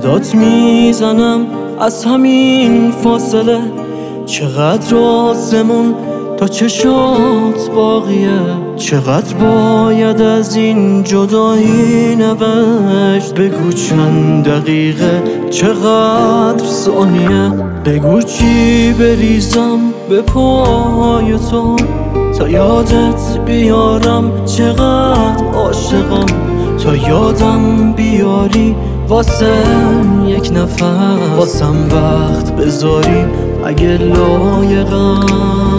صدات میزنم از همین فاصله، چقدر آسمون تا چشات باقیه، چقدر باید از این جدایی نوشت. بگو چند دقیقه، چقدر ثانیه، بگو چی بریزم به پای تو تا یادت بیارم چقدر عاشقم، تا یادم بیاری واسه یک نفر، واسم وقت بذاری اگه لایقم.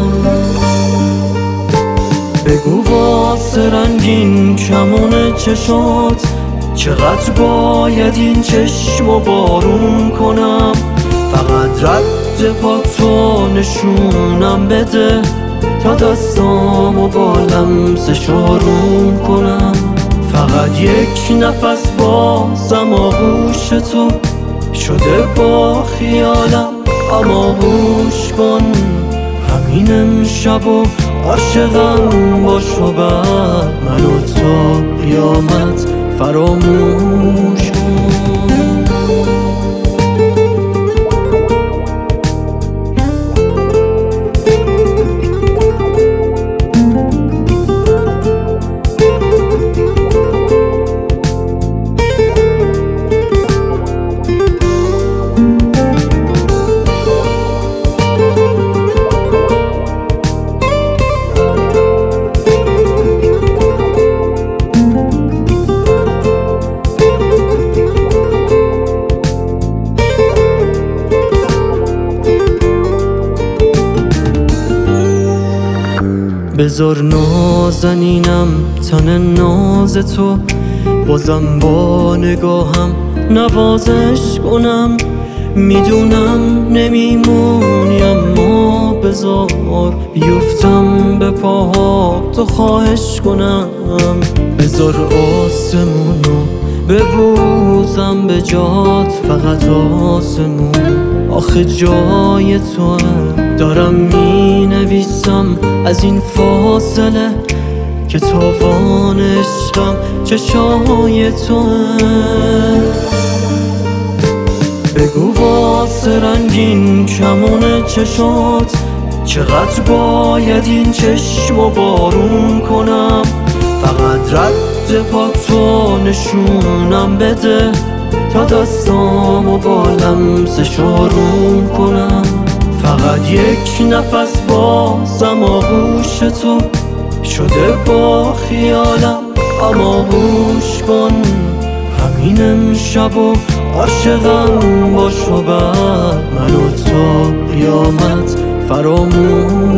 بگو واسه رنگین کمون چشات چقدر باید این چشمو بارون کنم، فقط رد پاتو نشونم بده تا دستامو با لمس شاروم کنم. فقط یک نفس بازم آغوش تو شده با خیالم، اما گوش کن همین امشب و عاشقم باش و بعد منو تا قیامت فراموش کن. بذار نازنینم تن ناز تو، بازم با نگاهم نوازش کنم. میدونم نمیمونی اما بذار بیفتم به پاها تو خواهش کنم. بذار آسمونو ببوزم به جات، فقط آسمون آخه جای توه. دارم می نویسم از این فاصله که تاوان عشقم چشای توه. بگو واسه رنگین کمون چشات چقدر باید این چشمو بارون کنم، فقط رد پاتو نشونم بده تا دستامو با لمس شاروم کنم. فقط یک نفس بازم آغوش تو شده با خیالم، اما گوش کن همین امشب و عاشقم باش و بعد منو تا قیامت فراموش